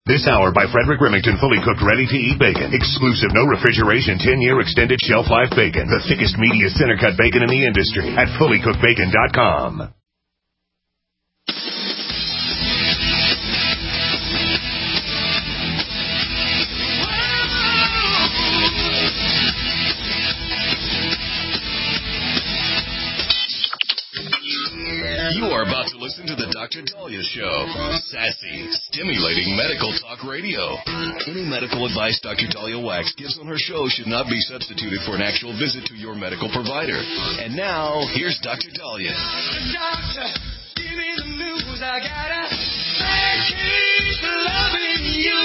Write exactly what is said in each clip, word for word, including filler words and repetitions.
This hour by Frederick Remington, fully cooked, ready-to-eat bacon. Exclusive, no refrigeration, ten-year extended shelf life bacon. The thickest, meatiest, center-cut bacon in the industry at fully cooked bacon dot com. You are about to listen to the Doctor Dahlia Show. Sassy, stimulating medical talk radio. Any medical advice Doctor Dahlia Wax gives on her show should not be substituted for an actual visit to your medical provider. And now, here's Doctor Dahlia. Doctor, give me the news. I gotta keep loving you.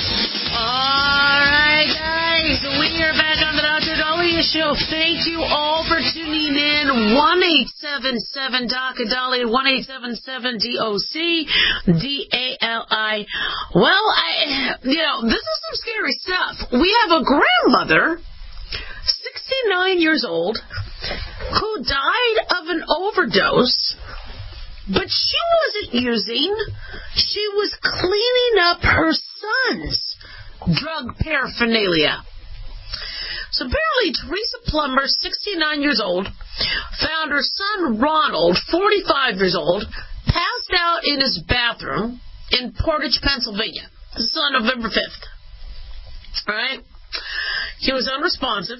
All right, guys, we are back on the Doctor Dahlia Show. Thank you all for tuning in. one eight seven seven D O C Dahlia, one eight seven seven D O C D A L I. Well, I, you know, this is some scary stuff. We have a grandmother, sixty-nine years old, who died of an overdose, but she wasn't using. She was cleaning up her son's drug paraphernalia. So apparently Teresa Plummer, sixty-nine years old, found her son Ronald, forty-five years old, passed out in his bathroom in Portage, Pennsylvania. This is on November fifth. All right? He was unresponsive.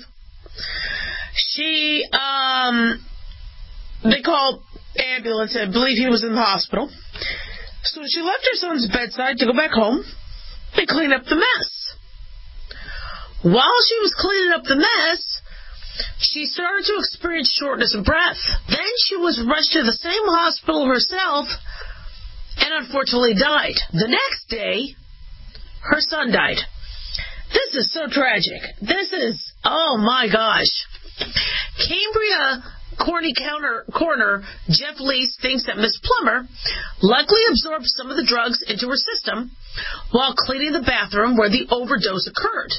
She, um, they called ambulance. I believe he was in the hospital. So she left her son's bedside to go back home and clean up the mess. While she was cleaning up the mess, she started to experience shortness of breath. Then she was rushed to the same hospital herself and unfortunately died. The next day, her son died. This is so tragic. This is, oh my gosh. Cambria County coroner Jeff Lease thinks that Miss Plummer likely absorbed some of the drugs into her system while cleaning the bathroom where the overdose occurred.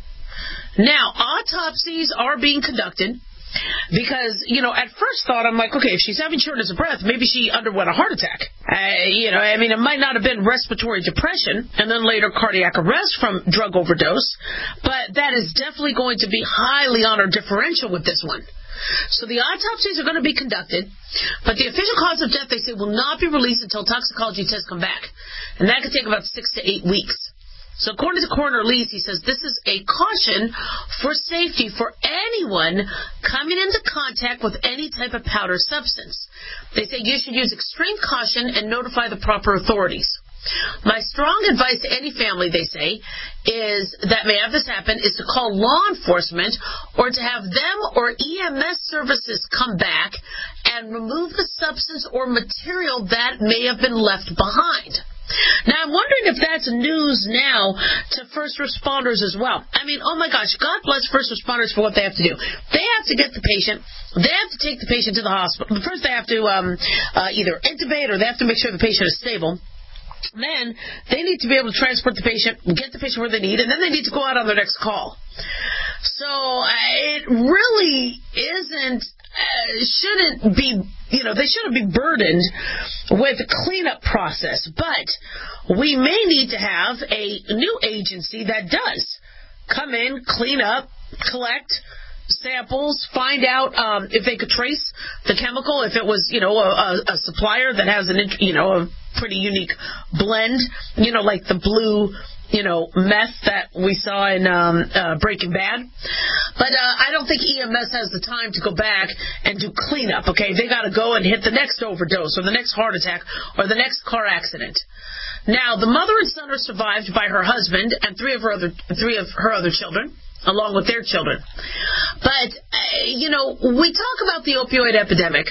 Now, autopsies are being conducted because, you know, at first thought, I'm like, okay, if she's having shortness of breath, maybe she underwent a heart attack. Uh, you know, I mean, it might not have been respiratory depression and then later cardiac arrest from drug overdose, but that is definitely going to be highly on our differential with this one. So the autopsies are going to be conducted, but the official cause of death, they say, will not be released until toxicology tests come back. And that could take about six to eight weeks. So according to Coroner Lees, he says this is a caution for safety for anyone coming into contact with any type of powder substance. They say you should use extreme caution and notify the proper authorities. My strong advice to any family, they say, is that may have this happen, is to call law enforcement or to have them or E M S services come back and remove the substance or material that may have been left behind. Now, I'm wondering if that's news now to first responders as well. I mean, oh my gosh, God bless first responders for what they have to do. They have to get the patient, they have to take the patient to the hospital. First, they have to um, uh, either intubate or they have to make sure the patient is stable. Then they need to be able to transport the patient, get the patient where they need, and then they need to go out on their next call. So uh, it really isn't, uh, shouldn't be, you know, they shouldn't be burdened with the cleanup process. But we may need to have a new agency that does come in, clean up, collect samples, find out um, if they could trace the chemical, if it was, you know, a, a supplier that has an, you know, a pretty unique blend, you know, like the blue, you know, meth that we saw in um, uh, Breaking Bad. But uh, I don't think E M S has the time to go back and do cleanup, okay? They got to go and hit the next overdose or the next heart attack or the next car accident. Now, the mother and son are survived by her husband and three of her other, three of her other children, along with their children. But, uh, you know, we talk about the opioid epidemic,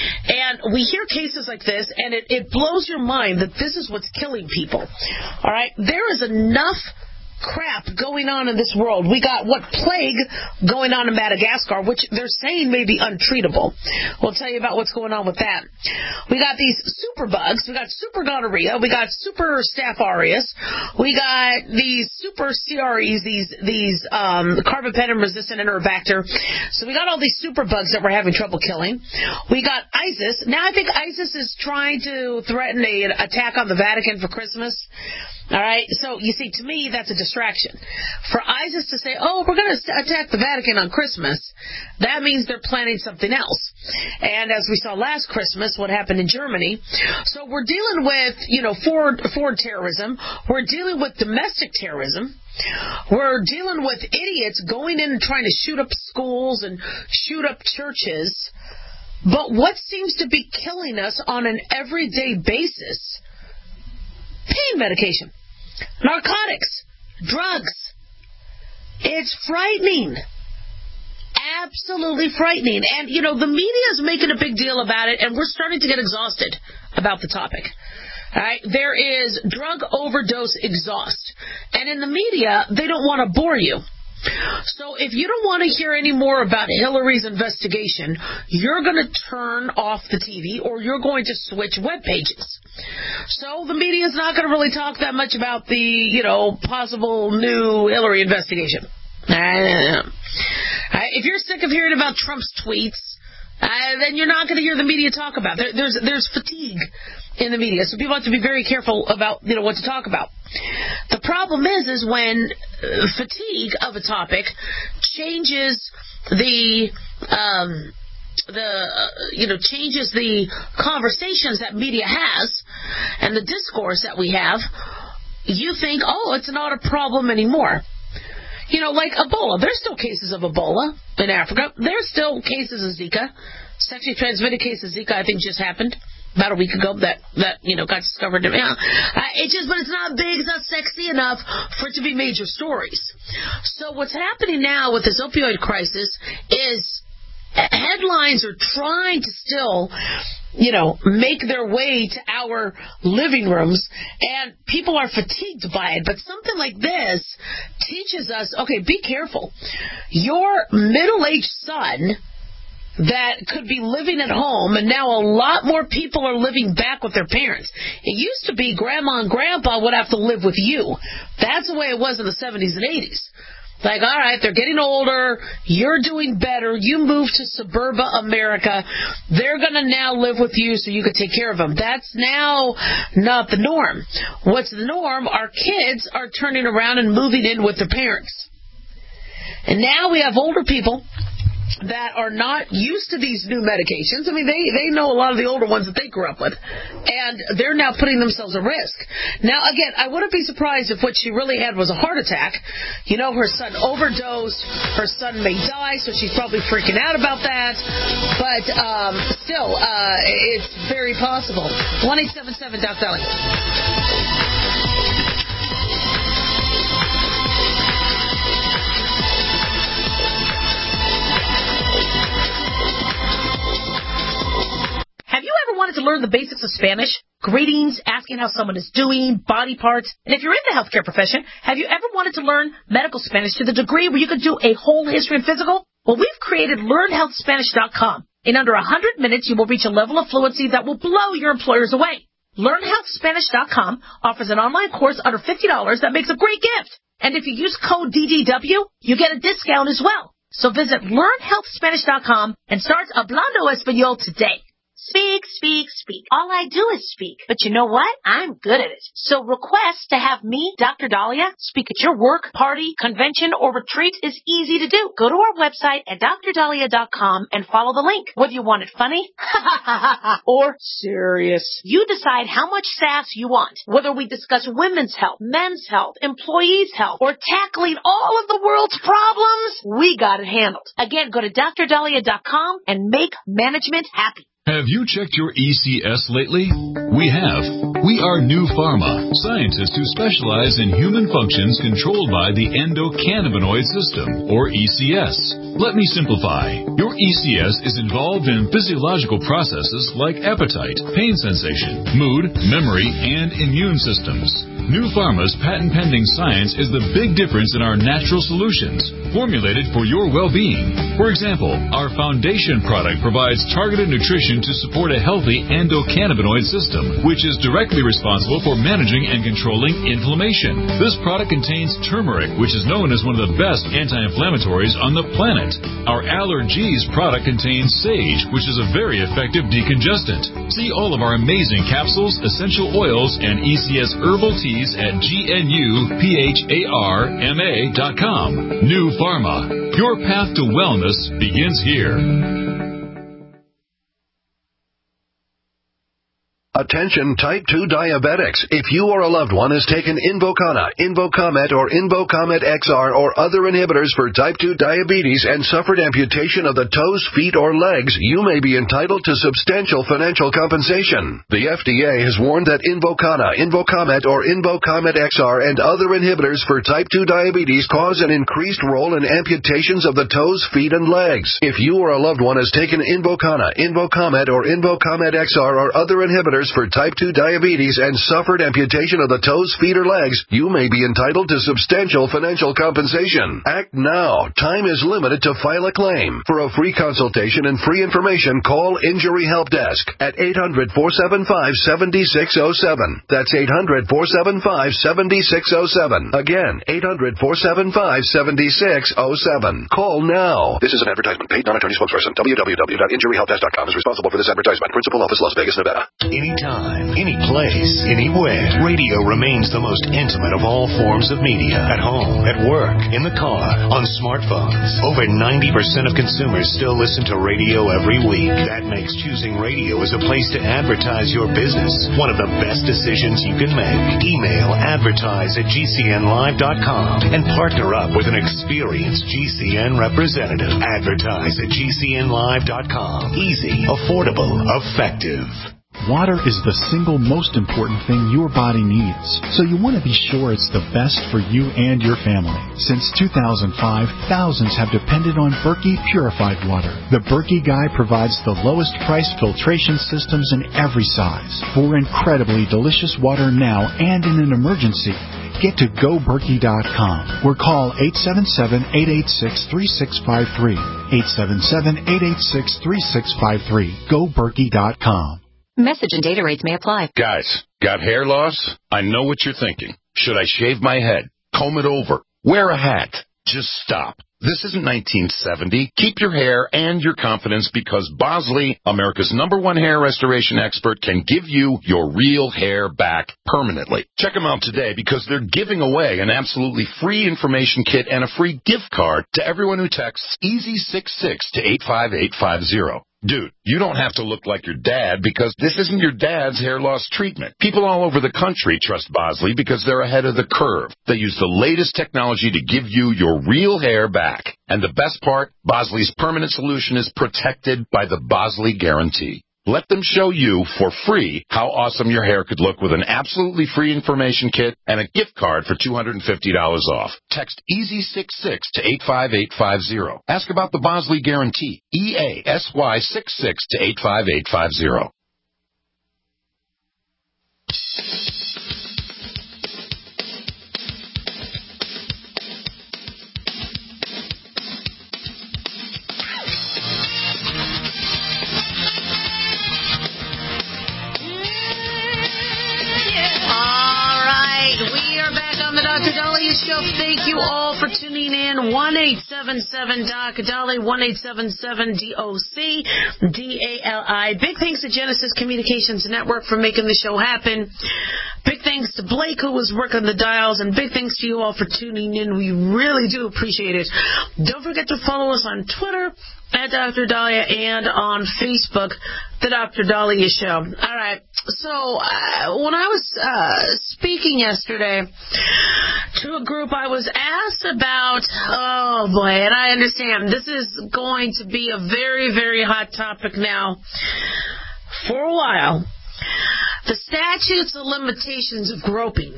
and we hear cases like this, and it, it blows your mind that this is what's killing people. All right? There is enough crap going on in this world. We got what plague going on in Madagascar, which they're saying may be untreatable. We'll tell you about what's going on with that. We got these super bugs. We got super gonorrhea. We got super staph aureus. We got these super C R Es, these these um, carbapenem-resistant enterobacter. So we got all these super bugs that we're having trouble killing. We got ISIS. Now I think ISIS is trying to threaten an attack on the Vatican for Christmas. All right? So, you see, to me, that's a distraction. For ISIS to say, oh, we're going to attack the Vatican on Christmas, that means they're planning something else. And as we saw last Christmas, what happened in Germany. So we're dealing with, you know, foreign, foreign terrorism. We're dealing with domestic terrorism. We're dealing with idiots going in and trying to shoot up schools and shoot up churches. But what seems to be killing us on an everyday basis? Pain medication, narcotics, drugs. It's frightening. Absolutely frightening. And, you know, the media is making a big deal about it, and we're starting to get exhausted about the topic. All right? There is drug overdose exhaust. And in the media, they don't want to bore you. So if you don't want to hear any more about Hillary's investigation, you're going to turn off the T V or you're going to switch web pages. So the media is not going to really talk that much about the, you know, possible new Hillary investigation. Uh, if you're sick of hearing about Trump's tweets, uh, then you're not going to hear the media talk about it. There, there's, there's fatigue in the media, so people have to be very careful about, you know, what to talk about. The problem is, is when uh, fatigue of a topic changes the, um, the uh, you know, changes the conversations that media has and the discourse that we have, you think, oh, it's not a problem anymore. You know, like Ebola. There's still cases of Ebola in Africa. There's still cases of Zika. Sexually transmitted case of Zika, I think, just happened about a week ago that, that you know, got discovered. Yeah. Uh, it just, but it's not big, it's not sexy enough for it to be major stories. So what's happening now with this opioid crisis is headlines are trying to still, you know, make their way to our living rooms, and people are fatigued by it. But something like this teaches us, okay, be careful. Your middle-aged son that could be living at home, and now a lot more people are living back with their parents. It used to be grandma and grandpa would have to live with you. That's the way it was in the seventies and eighties. Like, all right, they're getting older, you're doing better, you move to suburban America, they're going to now live with you so you can take care of them. That's now not the norm. What's the norm? Our kids are turning around and moving in with their parents. And now we have older people that are not used to these new medications. I mean, they, they know a lot of the older ones that they grew up with. And they're now putting themselves at risk. Now, again, I wouldn't be surprised if what she really had was a heart attack. You know, her son overdosed. Her son may die, so she's probably freaking out about that. But um, still, uh, it's very possible. one eight seven seven Doc Dahlia. Have you ever wanted to learn the basics of Spanish? Greetings, asking how someone is doing, body parts. And if you're in the healthcare profession, have you ever wanted to learn medical Spanish to the degree where you could do a whole history and physical? Well, we've created learn health spanish dot com. In under one hundred minutes, you will reach a level of fluency that will blow your employers away. learn health spanish dot com offers an online course under fifty dollars that makes a great gift. And if you use code D D W, you get a discount as well. So visit learn health spanish dot com and start Hablando Español today. Speak, speak, speak. All I do is speak. But you know what? I'm good at it. So request to have me, Doctor Dahlia, speak at your work, party, convention, or retreat is easy to do. Go to our website at dr dahlia dot com and follow the link. Whether you want it funny or serious, you decide how much sass you want. Whether we discuss women's health, men's health, employees' health, or tackling all of the world's problems, we got it handled. Again, go to dr dahlia dot com and make management happy. Have you checked your E C S lately? We have. We are New Pharma, scientists who specialize in human functions controlled by the endocannabinoid system, or E C S. Let me simplify. Your E C S is involved in physiological processes like appetite, pain sensation, mood, memory, and immune systems. New Pharma's patent-pending science is the big difference in our natural solutions, formulated for your well-being. For example, our foundation product provides targeted nutrition to support a healthy endocannabinoid system, which is directly responsible for managing and controlling inflammation. This product contains turmeric, which is known as one of the best anti-inflammatories on the planet. Our Allergies product contains sage, which is a very effective decongestant. See all of our amazing capsules, essential oils, and E C S herbal tea Diabetes at G N U P H A R M A dot com. New Pharma. Your path to wellness begins here. Attention type two diabetics. If you or a loved one has taken Invokana, Invokamet, or Invokamet X R or other inhibitors for type two diabetes and suffered amputation of the toes, feet, or legs, you may be entitled to substantial financial compensation. The F D A has warned that Invokana, Invokamet, or Invokamet X R and other inhibitors for type two diabetes cause an increased role in amputations of the toes, feet, and legs. If you or a loved one has taken Invokana, Invokamet, or Invokamet X R or other inhibitors for type two diabetes and suffered amputation of the toes, feet, or legs, you may be entitled to substantial financial compensation. Act now. Time is limited to file a claim. For a free consultation and free information, call Injury Help Desk at eight hundred, four seven five, seven six zero seven. That's eight hundred, four seven five, seven six zero seven. Again, eight hundred, four seven five, seven six zero seven. Call now. This is an advertisement. Paid non-attorney spokesperson. w w w dot injury help desk dot com is responsible for this advertisement. Principal office, Las Vegas, Nevada. Anytime, any place, anywhere. Radio remains the most intimate of all forms of media. At home, at work, in the car, on smartphones. Over ninety percent of consumers still listen to radio every week. That makes choosing radio as a place to advertise your business one of the best decisions you can make. Email advertise at g c n live dot com and partner up with an experienced G C N representative. Advertise at g c n live dot com. Easy, affordable, effective. Water is the single most important thing your body needs, so you want to be sure it's the best for you and your family. Since two thousand five, thousands have depended on Berkey purified water. The Berkey Guy provides the lowest price filtration systems in every size. For incredibly delicious water now and in an emergency, get to go berkey dot com or call eight seven seven, eight eight six, three six five three. eight seven seven, eight eight six, three six five three. go berkey dot com. Message and data rates may apply. Guys, got hair loss? I know what you're thinking. Should I shave my head? Comb it over? Wear a hat? Just stop. This isn't nineteen seventy. Keep your hair and your confidence because Bosley, America's number one hair restoration expert, can give you your real hair back permanently. Check them out today because they're giving away an absolutely free information kit and a free gift card to everyone who texts easy six six to eight five eight five zero. Dude, you don't have to look like your dad because this isn't your dad's hair loss treatment. People all over the country trust Bosley because they're ahead of the curve. They use the latest technology to give you your real hair back. And the best part, Bosley's permanent solution is protected by the Bosley Guarantee. Let them show you for free how awesome your hair could look with an absolutely free information kit and a gift card for two hundred fifty dollars off. Text easy six six to eight five eight five zero. Ask about the Bosley Guarantee. E A S Y six six to eight five eight five zero. Doctor Daliah Show. Thank you all for tuning in. one eight seven seven Doc Dali, one eight seven seven D O C D A L I. Big thanks to Genesis Communications Network for making the show happen. Big thanks to Blake, who was working the dials, and big thanks to you all for tuning in. We really do appreciate it. Don't forget to follow us on Twitter at Doctor Daliah and on Facebook, The Doctor Daliah Show. All right. So uh, when I was uh, speaking yesterday to a group, I was asked about, oh boy, and I understand this is going to be a very, very hot topic now for a while. The statutes and limitations of groping.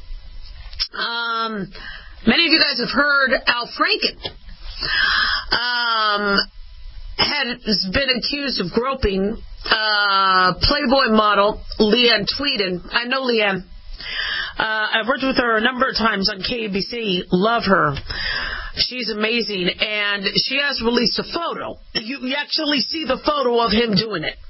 Um, many of you guys have heard Al Franken um, has been accused of groping uh, Playboy model Leanne Tweeden. I know Leanne. Uh, I've worked with her a number of times on K B C. Love her. She's amazing. And she has released a photo. You, you actually see the photo of him doing it.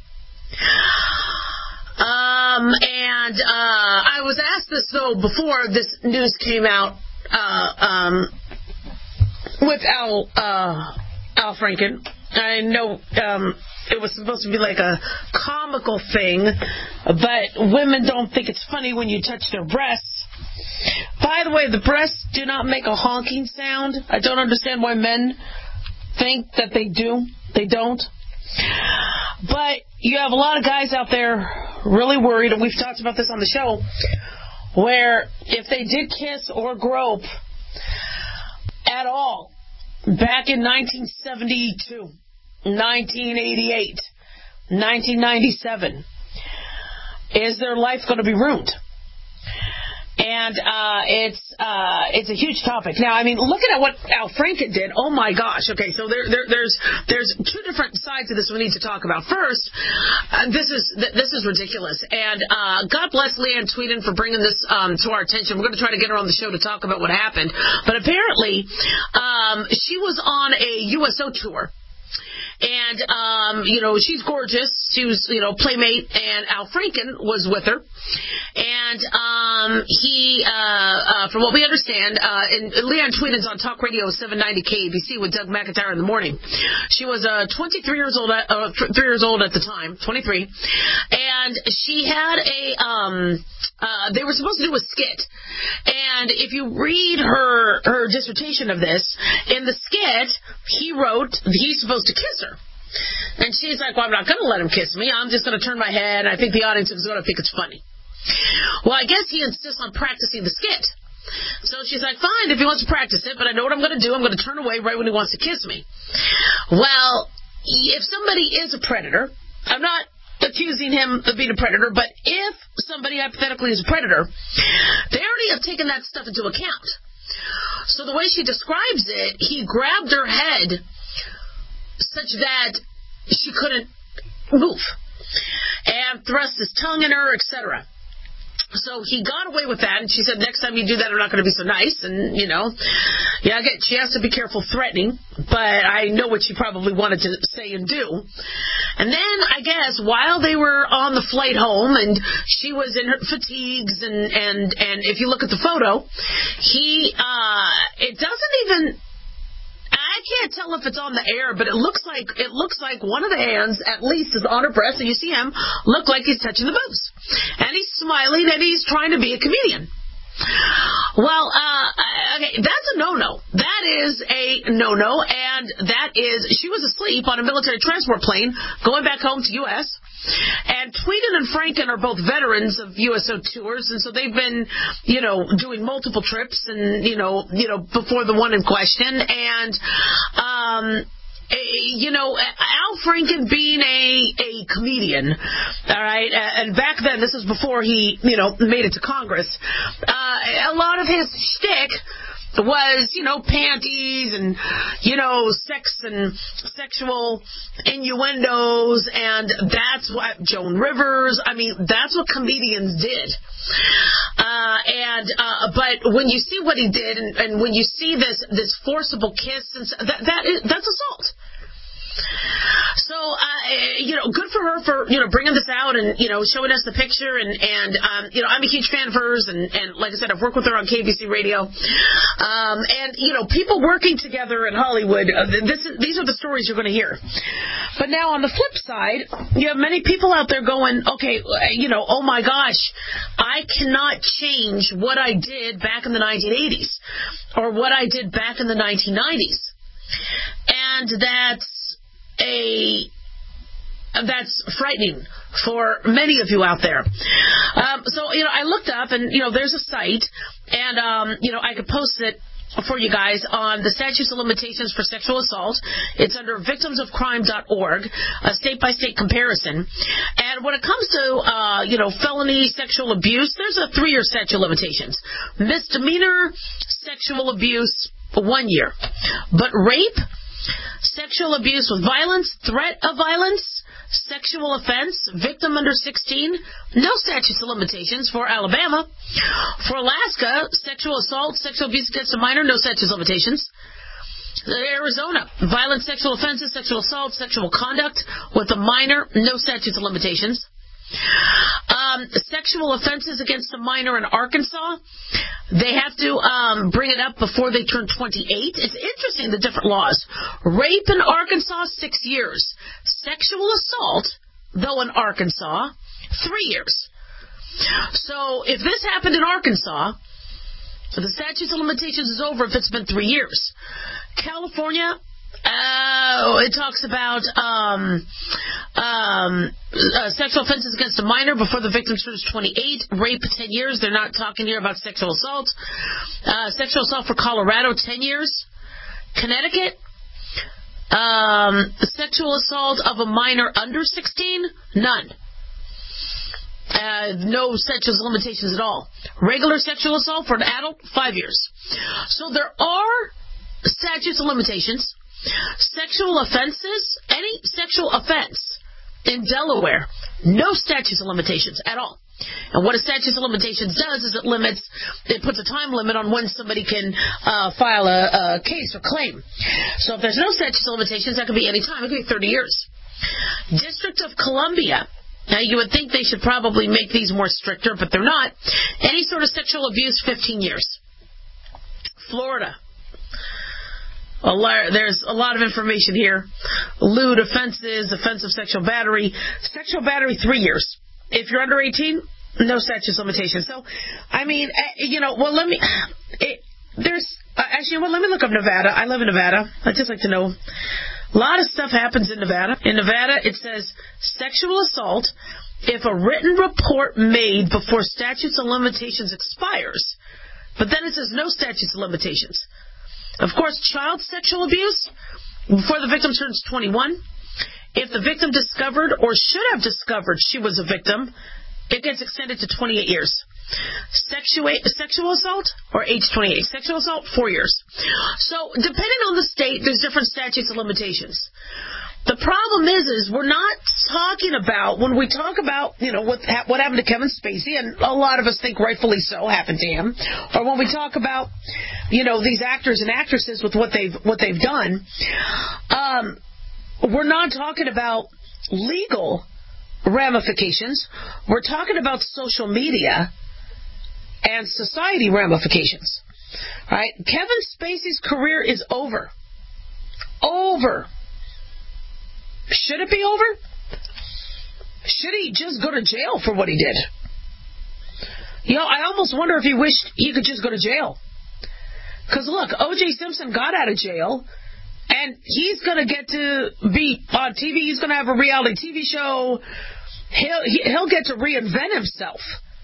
Um, and uh, I was asked this, though, before this news came out uh, um, with Al, uh, Al Franken. I know um, it was supposed to be like a comical thing, but women don't think it's funny when you touch their breasts. By the way, the breasts do not make a honking sound. I don't understand why men think that they do. They don't. But you have a lot of guys out there really worried, and we've talked about this on the show, where if they did kiss or grope at all back in nineteen seventy-two, nineteen eighty-eight, nineteen ninety-seven, is their life going to be ruined? And uh, it's uh, it's a huge topic. Now, I mean, looking at what Al Franken did, oh my gosh. Okay, so there, there there's there's two different sides of this we need to talk about. First, uh, this is this is ridiculous, and uh, God bless Leanne Tweeden for bringing this um, to our attention. We're going to try to get her on the show to talk about what happened. But apparently, um, she was on a U S O tour. And, um, you know, she's gorgeous. She was, you know, Playmate, and Al Franken was with her. And um, he, uh, uh, from what we understand, uh, and Leanne Tweeden's on Talk Radio seven ninety K A B C with Doug McIntyre in the morning. She was uh, twenty-three years old, at, uh, three years old at the time, twenty-three. And she had a, um, uh, they were supposed to do a skit. And if you read her, her dissertation of this, in the skit, he wrote, he's supposed to kiss her. And she's like, well, I'm not going to let him kiss me. I'm just going to turn my head. I think the audience is going to think it's funny. Well, I guess he insists on practicing the skit. So she's like, fine, if he wants to practice it, but I know what I'm going to do. I'm going to turn away right when he wants to kiss me. Well, if somebody is a predator, I'm not accusing him of being a predator, but if somebody hypothetically is a predator, they already have taken that stuff into account. So the way she describes it, he grabbed her head such that she couldn't move, and thrust his tongue in her, et cetera. So he got away with that, and she said, next time you do that, I'm not going to be so nice. And, you know, yeah, I get, she has to be careful threatening, but I know what she probably wanted to say and do. And then, I guess, while they were on the flight home, and she was in her fatigues, and, and, and if you look at the photo, he, uh, it doesn't even... I can't tell if it's on the air, but it looks like it looks like one of the hands, at least, is on her breast, and you see him look like he's touching the boobs. And he's smiling, and he's trying to be a comedian. Well, uh, okay, that's a no-no. That is a no-no, and that is, she was asleep on a military transport plane going back home to U S, and Tweeden and Franken are both veterans of U S O tours, and so they've been, you know, doing multiple trips, and, you know, you know, before the one in question, and, um... you know, Al Franken being a, a comedian, all right, and back then, this was before he, you know, made it to Congress, uh, a lot of his shtick was, you know, panties and, you know, sex and sexual innuendos, and that's what Joan Rivers, I mean, that's what comedians did. Uh, and, uh, but when you see what he did, and, and when you see this, this forcible kiss, and so, that, that is, that's assault. So, uh, you know, good for her for, you know, bringing this out and, you know, showing us the picture. And, and um, you know, I'm a huge fan of hers. And, and like I said, I've worked with her on K B C Radio. Um, and, you know, people working together in Hollywood, uh, this is, these are the stories you're going to hear. But now on the flip side, you have many people out there going, okay, you know, oh my gosh, I cannot change what I did back in the nineteen eighties or what I did back in the nineteen nineties. And that's a that's frightening for many of you out there. Um, so, you know, I looked up, and, you know, there's a site, and, um, you know, I could post it for you guys on the statutes of limitations for sexual assault. It's under victims of crime dot org, a state-by-state comparison. And when it comes to, uh, you know, felony sexual abuse, there's a three-year statute of limitations. Misdemeanor sexual abuse, one year. But rape, sexual abuse with violence, threat of violence, sexual offense, victim under sixteen, no statutes of limitations for Alabama. For Alaska, sexual assault, sexual abuse against a minor, no statutes of limitations. Arizona, violent sexual offenses, sexual assault, sexual conduct with a minor, no statutes of limitations. Um, sexual offenses against a minor in Arkansas, they have to um, bring it up before they turn twenty-eight. It's interesting, the different laws. Rape in Arkansas, six years. Sexual assault, though in Arkansas, three years. So if this happened in Arkansas, The statute of limitations is over if it's been three years. California, uh, it talks about um, um, uh, sexual offenses against a minor before the victim turns twenty-eight. Rape, ten years. They're not talking here about sexual assault. Uh, sexual assault for Colorado, ten years. Connecticut, um, sexual assault of a minor under sixteen, none. Uh, no statute of limitations at all. Regular sexual assault for an adult, five years. So there are statutes of limitations. Sexual offenses, any sexual offense in Delaware, no statutes of limitations at all. And what a statute of limitations does is it limits, it puts a time limit on when somebody can uh, file a, a case or claim. So if there's no statute of limitations, that could be any time. It could be thirty years. District of Columbia. Now, you would think they should probably make these more stricter, but they're not. Any sort of sexual abuse, fifteen years. Florida. A lot, there's a lot of information here. Lewd offenses, offensive sexual battery. Sexual battery, three years. If you're under eighteen, no statute of limitations. So, I mean, you know, well, let me, it, there's, uh, actually, well, let me look up Nevada. I live in Nevada. I'd just like to know. A lot of stuff happens in Nevada. In Nevada, it says sexual assault if a written report made before statutes of limitations expires. But then it says no statutes of limitations. Of course, child sexual abuse before the victim turns twenty-one. If the victim discovered or should have discovered she was a victim, it gets extended to twenty-eight years. Sexual, sexual assault or age twenty-eight. Sexual assault, four years. So, depending on the state, there's different statutes of limitations. The problem is, is we're not talking about, when we talk about, you know, what, what happened to Kevin Spacey, and a lot of us think rightfully so happened to him, or when we talk about, you know, these actors and actresses with what they've, what they've done, um, we're not talking about legal ramifications. We're talking about social media and society ramifications. All right? Kevin Spacey's career is over. Over. Should it be over? Should he just go to jail for what he did? You know, I almost wonder if he wished he could just go to jail. Because look, O J Simpson got out of jail, and he's going to get to be on T V. He's going to have a reality T V show. He'll, he'll get to reinvent himself.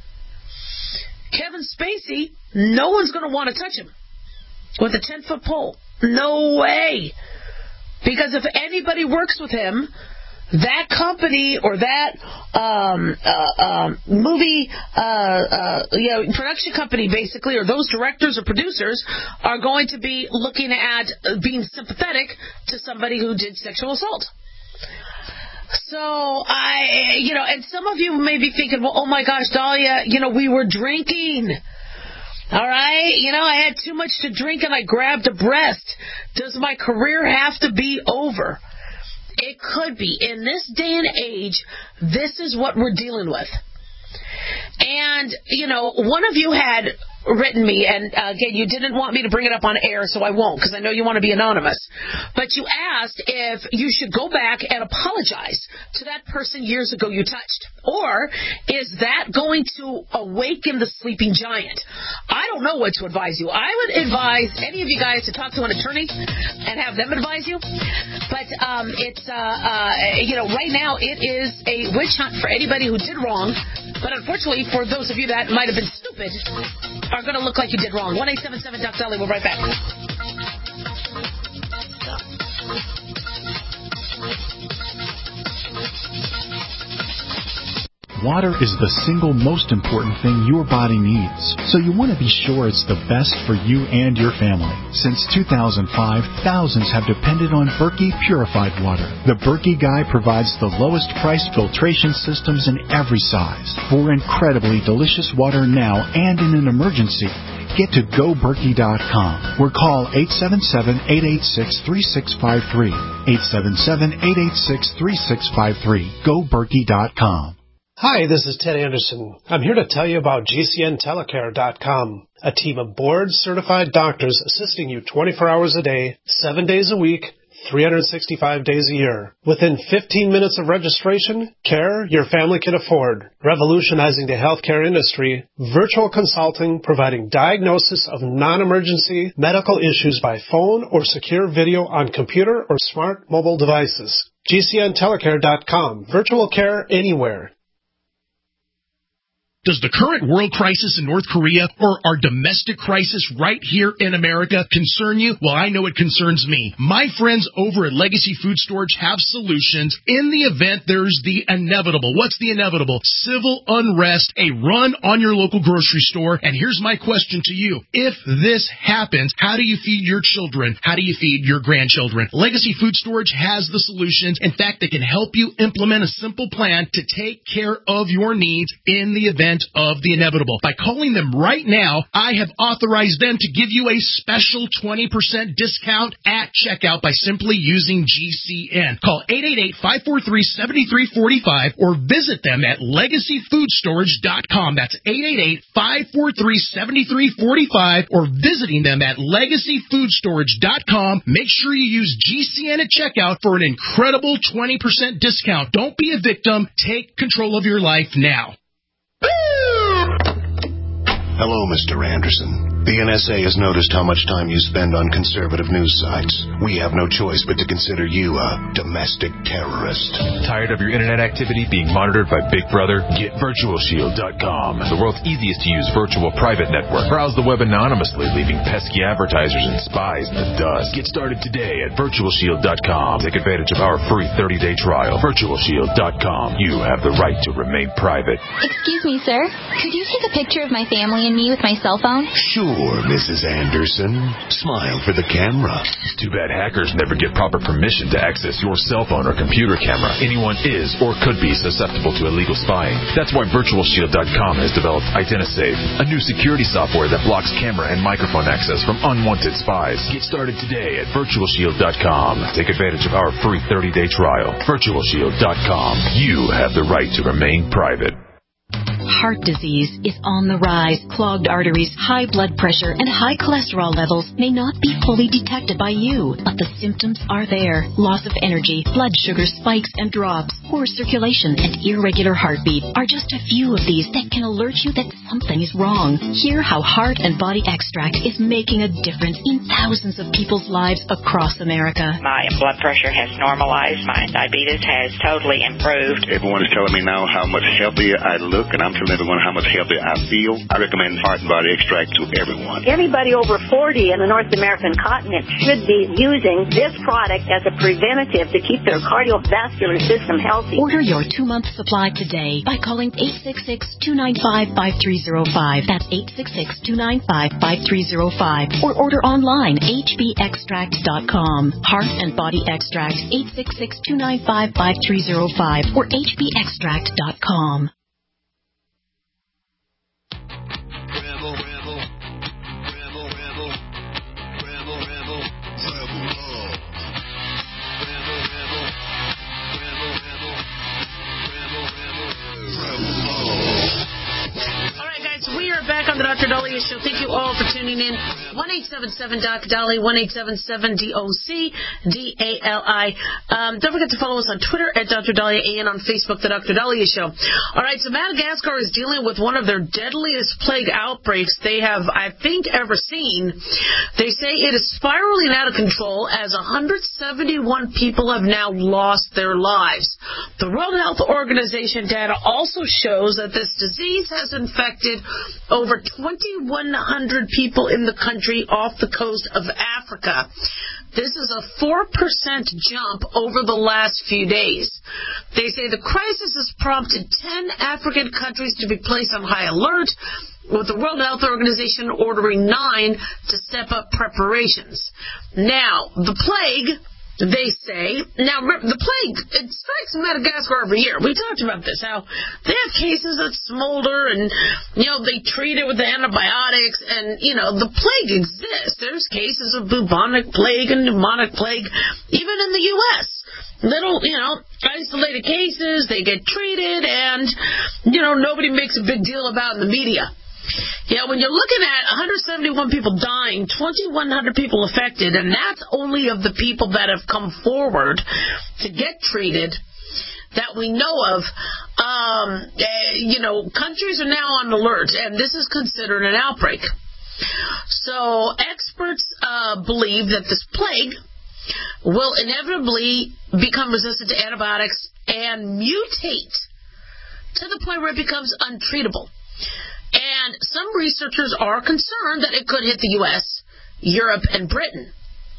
Kevin Spacey, no one's going to want to touch him with a ten-foot pole. No way. Because if anybody works with him, that company or that um, uh, um, movie uh, uh, you know, production company, basically, or those directors or producers are going to be looking at being sympathetic to somebody who did sexual assault. So, I, you know, and some of you may be thinking, well, oh my gosh, Dahlia, you know, we were drinking. All right? You know, I had too much to drink and I grabbed a breast. Does my career have to be over? It could be. In this day and age, this is what we're dealing with. And, you know, one of you had written me, and uh, again, you didn't want me to bring it up on air, so I won't, because I know you want to be anonymous. But you asked if you should go back and apologize to that person years ago you touched. Or is that going to awaken the sleeping giant? I don't know what to advise you. I would advise any of you guys to talk to an attorney and have them advise you. But um, it's, uh, uh, you know, right now it is a witch hunt for anybody who did wrong. But unfortunately, for those of you that might have been stupid, are going to look like you did wrong. one eight seven seven Doc Dolly. We'll be right back. Water is the single most important thing your body needs, so you want to be sure it's the best for you and your family. Since two thousand five, thousands have depended on Berkey purified water. The Berkey Guy provides the lowest price filtration systems in every size. For incredibly delicious water now and in an emergency, get to go berkey dot com or call eight seven seven, eight eight six, three six five three. eight seven seven, eight eight six, three six five three. go berkey dot com. Hi, this is Ted Anderson. I'm here to tell you about G C N telecare dot com, a team of board-certified doctors assisting you twenty-four hours a day, seven days a week, three hundred sixty-five days a year. Within fifteen minutes of registration, care your family can afford. Revolutionizing the healthcare industry, virtual consulting providing diagnosis of non-emergency medical issues by phone or secure video on computer or smart mobile devices. G C N telecare dot com. Virtual care anywhere. Does the current world crisis in North Korea or our domestic crisis right here in America concern you? Well, I know it concerns me. My friends over at Legacy Food Storage have solutions in the event there's the inevitable. What's the inevitable? Civil unrest, a run on your local grocery store. And here's my question to you. If this happens, how do you feed your children? How do you feed your grandchildren? Legacy Food Storage has the solutions. In fact, they can help you implement a simple plan to take care of your needs in the event of the inevitable. By calling them right now, I have authorized them to give you a special twenty percent discount at checkout by simply using G C N. Call eight eight eight, five four three, seven three four five or visit them at legacy food storage dot com. That's eight eight eight, five four three, seven three four five or visiting them at legacy food storage dot com. Make sure you use G C N at checkout for an incredible twenty percent discount. Don't be a victim. Take control of your life now. Hello, Mister Anderson. The N S A has noticed how much time you spend on conservative news sites. We have no choice but to consider you a domestic terrorist. Tired of your internet activity being monitored by Big Brother? Get virtual shield dot com, the world's easiest to use virtual private network. Browse the web anonymously, leaving pesky advertisers and spies in the dust. Get started today at virtual shield dot com. Take advantage of our free thirty-day trial. virtual shield dot com. You have the right to remain private. Excuse me, sir. Could you take a picture of my family and me with my cell phone? Sure, Missus Anderson. Smile for the camera. Too bad hackers never get proper permission to access your cell phone or computer camera. Anyone is or could be susceptible to illegal spying. That's why virtual shield dot com has developed IdentiSafe, a new security software that blocks camera and microphone access from unwanted spies. Get started today at virtual shield dot com. Take advantage of our free thirty-day trial. virtual shield dot com. You have the right to remain private. Heart disease is on the rise. Clogged arteries, high blood pressure, and high cholesterol levels may not be fully detected by you, but the symptoms are there. Loss of energy, blood sugar spikes and drops, poor circulation, and irregular heartbeat are just a few of these that can alert you that something is wrong. Hear how Heart and Body Extract is making a difference in thousands of people's lives across America. My blood pressure has normalized. My diabetes has totally improved. Everyone is telling me now how much healthier I look, and I'm telling everyone how much healthier I feel. I recommend Heart and Body Extract to everyone. Everybody over forty in the North American continent should be using this product as a preventative to keep their cardiovascular system healthy. Order your two-month supply today by calling eight six six, two nine five, five three zero five. That's eight six six, two nine five, five three zero five. Or order online, H B extract dot com. Heart and Body Extract, eight six six, two nine five, five three zero five or H B extract dot com. We are back on the Doctor Dahlia Show. Thank you all for tuning in. one eight seven seven D O C Dali, one eight seven seven D O C D A L I. Um, don't forget to follow us on Twitter at Doctor Dahlia and on Facebook, The Doctor Dahlia Show. All right, so Madagascar is dealing with one of their deadliest plague outbreaks they have, I think, ever seen. They say it is spiraling out of control as one hundred seventy-one people have now lost their lives. The World Health Organization data also shows that this disease has infected over twenty-one hundred people in the country off the coast of Africa. This is a four percent jump over the last few days. They say the crisis has prompted ten African countries to be placed on high alert, with the World Health Organization ordering nine to step up preparations. Now, the plague, they say, now the plague, it strikes Madagascar every year. We talked about this, how they have cases that smolder and, you know, they treat it with antibiotics and, you know, the plague exists. There's cases of bubonic plague and pneumonic plague, even in the U S Little, you know, isolated cases, they get treated and, you know, nobody makes a big deal about it in the media. Yeah, when you're looking at one hundred seventy-one people dying, twenty-one hundred people affected, and that's only of the people that have come forward to get treated that we know of. Um, you know, countries are now on alert, and this is considered an outbreak. So experts uh, believe that this plague will inevitably become resistant to antibiotics and mutate to the point where it becomes untreatable. And some researchers are concerned that it could hit the U S, Europe, and Britain.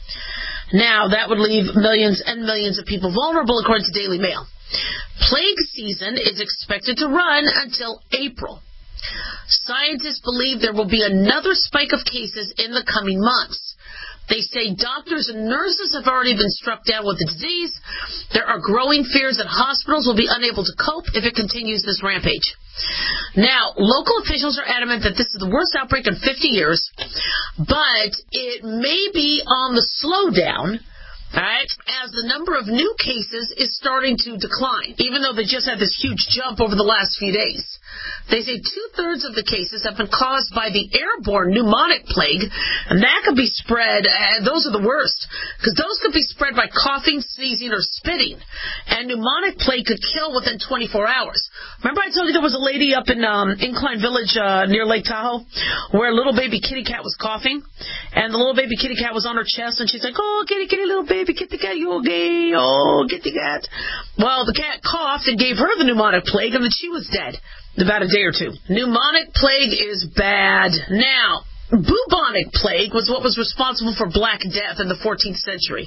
Now, that would leave millions and millions of people vulnerable, according to Daily Mail. Plague season is expected to run until April. Scientists believe there will be another spike of cases in the coming months. They say doctors and nurses have already been struck down with the disease. There are growing fears that hospitals will be unable to cope if it continues this rampage. Now, local officials are adamant that this is the worst outbreak in fifty years, but it may be on the slowdown, all right, as the number of new cases is starting to decline, even though they just had this huge jump over the last few days. They say two-thirds of the cases have been caused by the airborne pneumonic plague, and that could be spread, and those are the worst, because those could be spread by coughing, sneezing, or spitting, and pneumonic plague could kill within twenty-four hours. Remember I told you there was a lady up in um, Incline Village uh, near Lake Tahoe where a little baby kitty cat was coughing, and the little baby kitty cat was on her chest, and she's like, oh, kitty, kitty, little baby, kitty cat, you okay? Oh, kitty cat. Well, the cat coughed and gave her the pneumonic plague, and then she was dead in about a day or two. Pneumonic plague is bad. Now, bubonic plague was what was responsible for Black Death in the fourteenth century.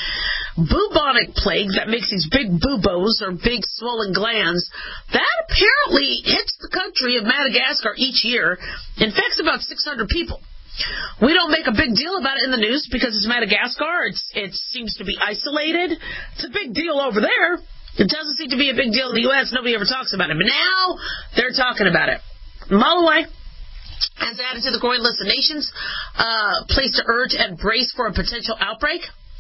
Bubonic plague, that makes these big buboes or big swollen glands, that apparently hits the country of Madagascar each year, infects about six hundred people. We don't make a big deal about it in the news because it's Madagascar. It's, it seems to be isolated. It's a big deal over there. It doesn't seem to be a big deal in the U S Nobody ever talks about it. But now they're talking about it. Malawi has added to the growing list of nations uh, placed to urge and brace for a potential outbreak.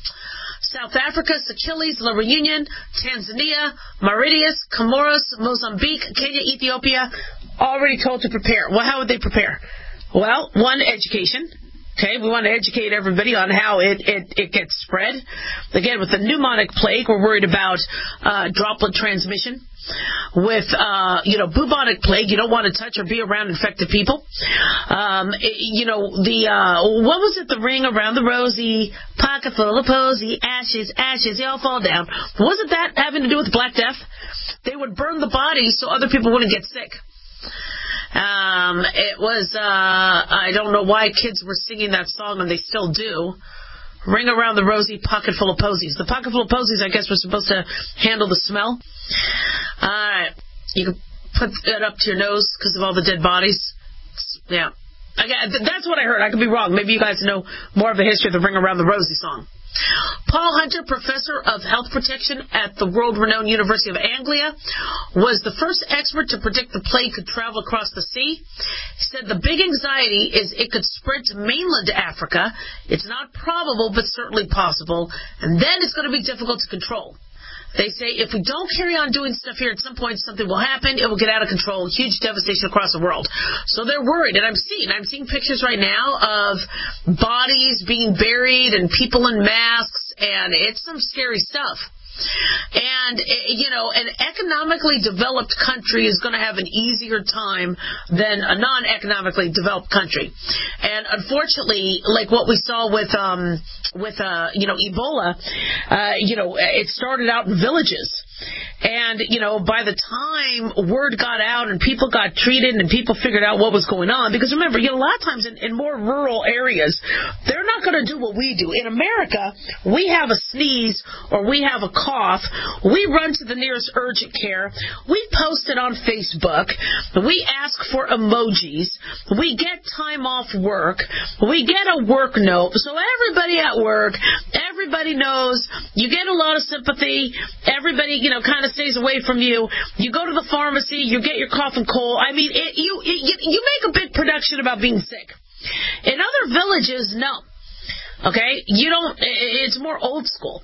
South Africa, Seychelles, La Reunion, Tanzania, Mauritius, Comoros, Mozambique, Kenya, Ethiopia, already told to prepare. Well, how would they prepare? Well, one, education. Okay, we want to educate everybody on how it, it, it gets spread. Again, with the pneumonic plague, we're worried about uh, droplet transmission. With, uh, you know, bubonic plague, you don't want to touch or be around infected people. Um, you know, the, uh, what was it, the ring around the rosy, pocket full of posy, ashes, ashes, they all fall down. Wasn't that having to do with Black Death? They would burn the body so other people wouldn't get sick. Um, it was, uh, I don't know why kids were singing that song, and they still do. Ring around the rosy, pocket full of posies. The pocket full of posies, I guess, was supposed to handle the smell. Alright. You can put it up to your nose because of all the dead bodies. Yeah. I, that's what I heard. I could be wrong. Maybe you guys know more of the history of the Ring Around the Rosie song. Paul Hunter, professor of health protection at the world-renowned University of Anglia, was the first expert to predict the plague could travel across the sea. He said the big anxiety is it could spread to mainland Africa. It's not probable, but certainly possible, and then it's going to be difficult to control. They say if we don't carry on doing stuff here, at some point something will happen. It will get out of control. Huge devastation across the world. So they're worried. And I'm seeing, I'm seeing pictures right now of bodies being buried and people in masks, and it's some scary stuff. And, you know, an economically developed country is going to have an easier time than a non-economically developed country. And unfortunately, like what we saw with, um, with, uh, you know, Ebola, uh, you know, it started out in villages. And, you know, by the time word got out and people got treated and people figured out what was going on, because remember, you know, a lot of times in, in more rural areas, they're not going to do what we do. In America, we have a sneeze or we have a cough. We run to the nearest urgent care. We post it on Facebook. We ask for emojis. We get time off work. We get a work note. So everybody at work, everybody knows. You get a lot of sympathy. Everybody, you know, kind of stays away from you. You go to the pharmacy, you get your cough and cold. I mean, it, you, it, you make a big production about being sick. In other villages, no. Okay? You don't, it's more old school.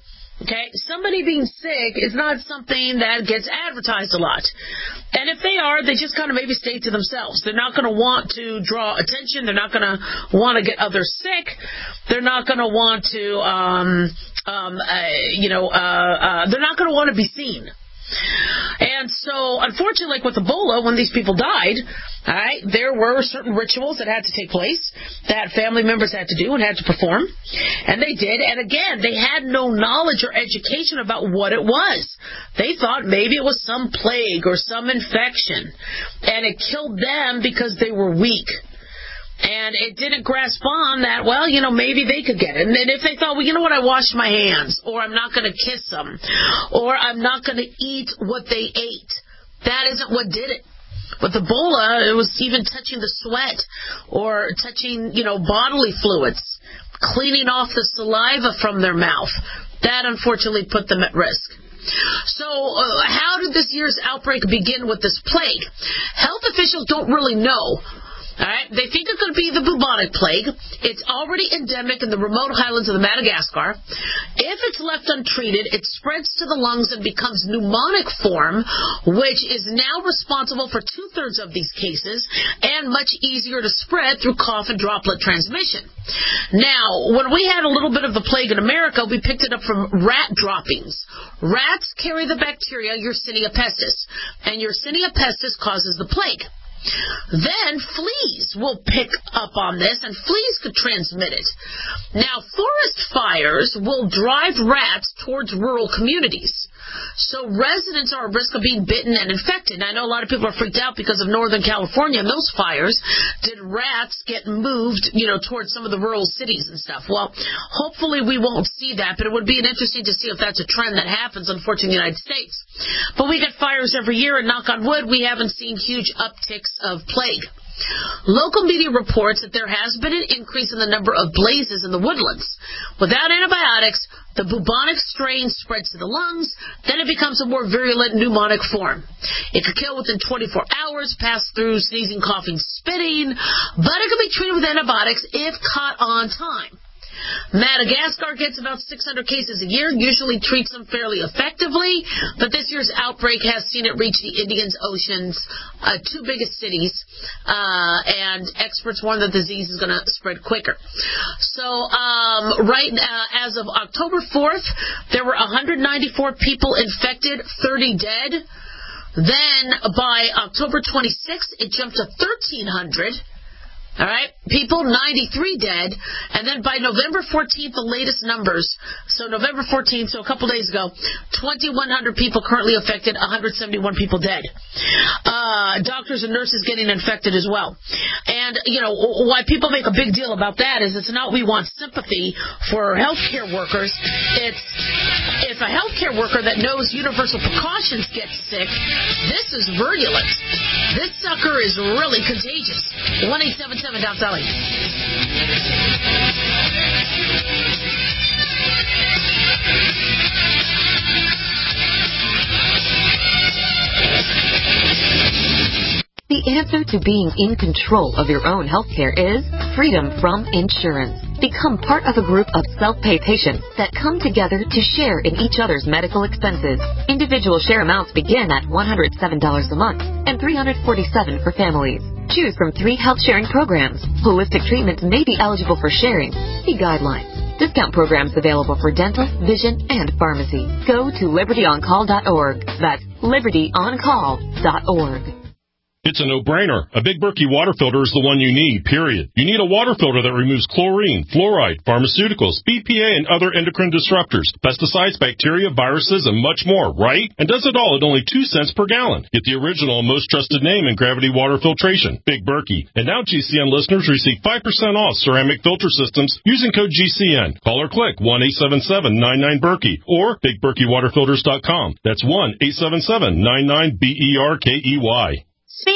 Okay, somebody being sick is not something that gets advertised a lot. And if they are, they just kind of maybe stay to themselves. They're not going to want to draw attention. They're not going to want to get others sick. They're not going to want to, um, um, uh, you know, uh, uh, they're not going to want to be seen. And so, unfortunately, like with Ebola, when these people died, all right, there were certain rituals that had to take place that family members had to do and had to perform. And they did. And again, they had no knowledge or education about what it was. They thought maybe it was some plague or some infection. And it killed them because they were weak. And it didn't grasp on that, well, you know, maybe they could get it. And then if they thought, well, you know what, I washed my hands, or I'm not going to kiss them, or I'm not going to eat what they ate, that isn't what did it. With Ebola, it was even touching the sweat or touching, you know, bodily fluids, cleaning off the saliva from their mouth. That, unfortunately, put them at risk. So uh, how did this year's outbreak begin with this plague? Health officials don't really know. All right, they think it could be the bubonic plague. It's already endemic in the remote highlands of Madagascar. If it's left untreated, it spreads to the lungs and becomes pneumonic form, which is now responsible for two-thirds of these cases and much easier to spread through cough and droplet transmission. Now, when we had a little bit of the plague in America, we picked it up from rat droppings. Rats carry the bacteria Yersinia pestis, and Yersinia pestis causes the plague. Then fleas will pick up on this, and fleas could transmit it. Now, forest fires will drive rats towards rural communities. So residents are at risk of being bitten and infected. And I know a lot of people are freaked out because of Northern California and those fires. Did rats get moved, you know, towards some of the rural cities and stuff? Well, hopefully we won't see that, but it would be interesting to see if that's a trend that happens, unfortunately, in the United States. But we get fires every year, and knock on wood, we haven't seen huge upticks of plague. Local media reports that there has been an increase in the number of blazes in the woodlands. Without antibiotics, the bubonic strain spreads to the lungs, then it becomes a more virulent pneumonic form. It could kill within twenty-four hours, pass through sneezing, coughing, spitting, but it can be treated with antibiotics if caught on time. Madagascar gets about six hundred cases a year, usually treats them fairly effectively, but this year's outbreak has seen it reach the Indian Ocean's uh, two biggest cities, uh, and experts warn the disease is going to spread quicker. So um, right uh, as of October fourth, there were one hundred ninety-four people infected, thirty dead. Then by October twenty-sixth, it jumped to thirteen hundred. All right, people, ninety-three dead, and then by November fourteenth, the latest numbers, so November fourteenth, so a couple days ago, twenty-one hundred people currently affected, one hundred seventy-one people dead. Uh, doctors and nurses getting infected as well. And, you know, why people make a big deal about that is it's not we want sympathy for healthcare workers. It's if a healthcare worker that knows universal precautions gets sick, this is virulent. This sucker is really contagious. one eight seven seven Doc Dolly. The answer to being in control of your own healthcare is freedom from insurance. Become part of a group of self-pay patients that come together to share in each other's medical expenses. Individual share amounts begin at one hundred seven dollars a month and three hundred forty-seven dollars for families. Choose from three health sharing programs. Holistic treatments may be eligible for sharing. See guidelines. Discount programs available for dental, vision, and pharmacy. Go to liberty on call dot org. That's liberty on call dot org. It's a no-brainer. A Big Berkey water filter is the one you need, period. You need a water filter that removes chlorine, fluoride, pharmaceuticals, B P A, and other endocrine disruptors, pesticides, bacteria, viruses, and much more, right? And does it all at only two cents per gallon. Get the original and most trusted name in gravity water filtration, Big Berkey. And now G C N listeners receive five percent off ceramic filter systems using code G C N. Call or click one eight seven seven nine nine Berkey or big berkey water filters dot com. That's one eight seven seven nine nine B E R K E Y. See?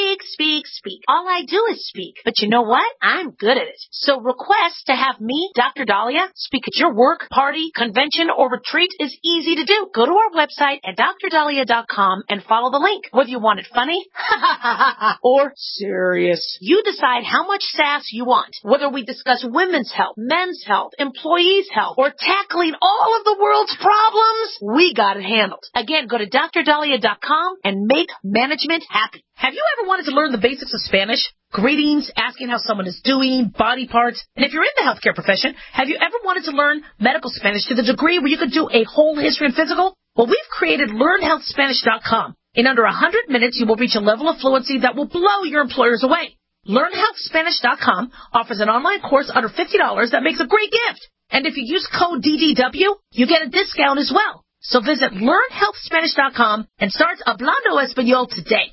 speak, speak, speak. All I do is speak. But you know what? I'm good at it. So request to have me, Doctor Dahlia, speak at your work, party, convention, or retreat is easy to do. Go to our website at dr dahlia dot com and follow the link. Whether you want it funny or serious, you decide how much sass you want. Whether we discuss women's health, men's health, employees' health, or tackling all of the world's problems, we got it handled. Again, go to dr dahlia dot com and make management happy. Have you ever wanted to learn the basics of Spanish? Greetings, asking how someone is doing, body parts. And if you're in the healthcare profession, have you ever wanted to learn medical Spanish to the degree where you could do a whole history and physical? Well, we've created learn health spanish dot com. In under one hundred minutes, you will reach a level of fluency that will blow your employers away. learn health spanish dot com offers an online course under fifty dollars that makes a great gift. And if you use code D D W, you get a discount as well. So visit learn health spanish dot com and start Hablando Español today.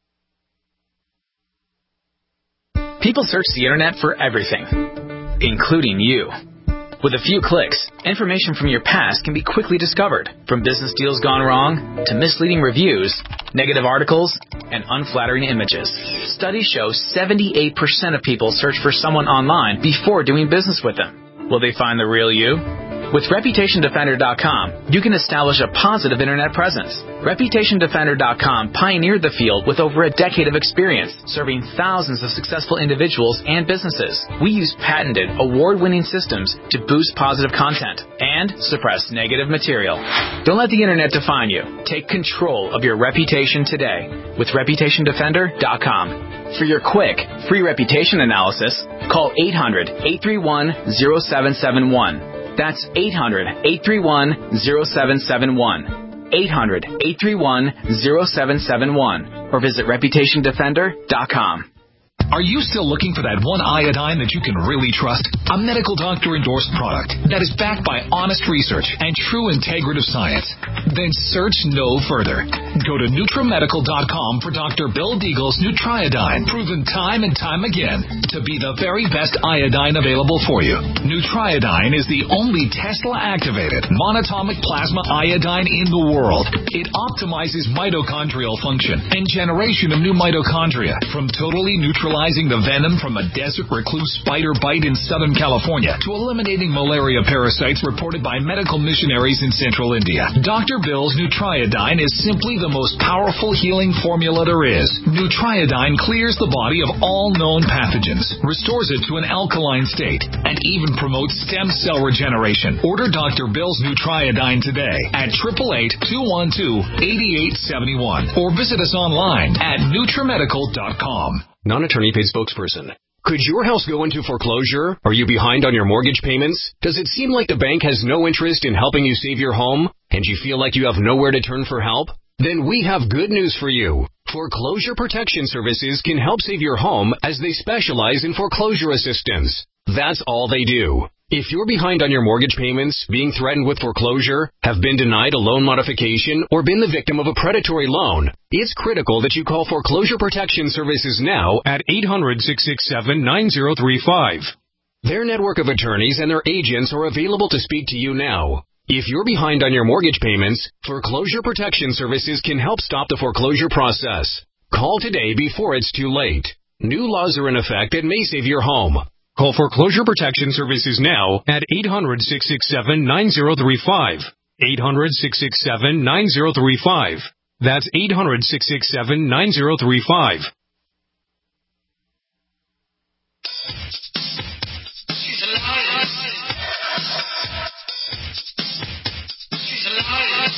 People search the internet for everything, including you. With a few clicks, information from your past can be quickly discovered, from business deals gone wrong to misleading reviews, negative articles, and unflattering images. Studies show seventy-eight percent of people search for someone online before doing business with them. Will they find the real you? With reputation defender dot com, you can establish a positive internet presence. reputation defender dot com pioneered the field with over a decade of experience, serving thousands of successful individuals and businesses. We use patented, award-winning systems to boost positive content and suppress negative material. Don't let the internet define you. Take control of your reputation today with reputation defender dot com. For your quick, free reputation analysis, call eight hundred, eight three one, zero seven seven one. That's eight hundred, eight three one, zero seven seven one. eight hundred, eight three one, zero seven seven one. Or visit reputation defender dot com. Are you still looking for that one iodine that you can really trust? A medical doctor-endorsed product that is backed by honest research and true integrative science? Then search no further. Go to Nutra Medical dot com for Doctor Bill Deagle's Nutriodine, proven time and time again to be the very best iodine available for you. Nutriodine is the only Tesla-activated monatomic plasma iodine in the world. It optimizes mitochondrial function and generation of new mitochondria from totally neutralizing the venom from a desert recluse spider bite in Southern California to eliminating malaria parasites reported by medical missionaries in central India. Doctor Bill's Nutriodine is simply the most powerful healing formula there is. Nutriodine clears the body of all known pathogens, restores it to an alkaline state, and even promotes stem cell regeneration. Order Doctor Bill's Nutriodine today at eight eight eight, two one two, eight eight seven one or visit us online at Nutra Medical dot com. Non-attorney paid spokesperson. Could your house go into foreclosure? Are you behind on your mortgage payments? Does it seem like the bank has no interest in helping you save your home, and you feel like you have nowhere to turn for help? Then we have good news for you. Foreclosure Protection Services can help save your home as they specialize in foreclosure assistance. That's all they do. If you're behind on your mortgage payments, being threatened with foreclosure, have been denied a loan modification, or been the victim of a predatory loan, it's critical that you call Foreclosure Protection Services now at eight hundred, six six seven, nine zero three five. Their network of attorneys and their agents are available to speak to you now. If you're behind on your mortgage payments, Foreclosure Protection Services can help stop the foreclosure process. Call today before it's too late. New laws are in effect that may save your home. Call Foreclosure Protection Services now at eight hundred, six six seven, nine zero three five. eight hundred, six six seven, nine zero three five. That's eight hundred, six six seven, nine zero three five. She's alive. She's alive.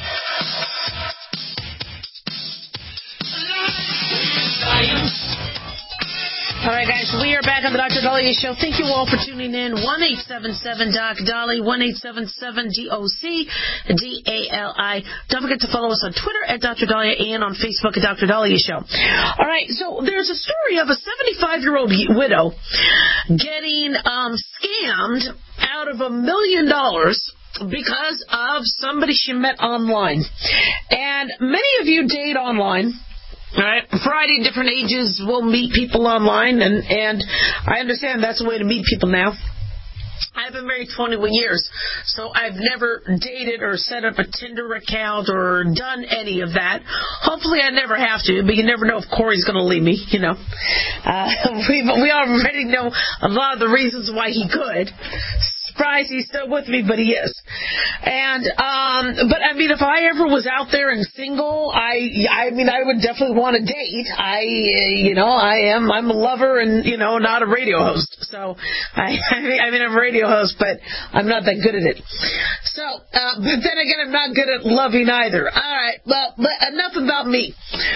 Alive. All right, guys, we are back on the Doctor Dahlia Show. Thank you all for tuning in. one eight seven seven Doc Dolly, one eight seven seven D O C D A L I. Don't forget to follow us on Twitter at Doctor Dahlia and on Facebook at Doctor Dahlia Show. All right, so there's a story of a seventy-five-year-old widow getting um, scammed out of a million dollars because of somebody she met online. And many of you date online. All right, variety of different ages will meet people online, and, and I understand that's a way to meet people now. I've been married twenty-one years, so I've never dated or set up a Tinder account or done any of that. Hopefully I never have to, but you never know if Corey's going to leave me, you know. Uh, we, we already know a lot of the reasons why he could. Surprised he's still with me, but he is. And, um, but I mean, if I ever was out there and single, I, I mean, I would definitely want to date. I, you know, I am, I'm a lover and, you know, not a radio host. So, I, I mean, I mean, I'm a radio host, but I'm not that good at it. So, uh, but then again, I'm not good at loving either. All right, well, but enough about me.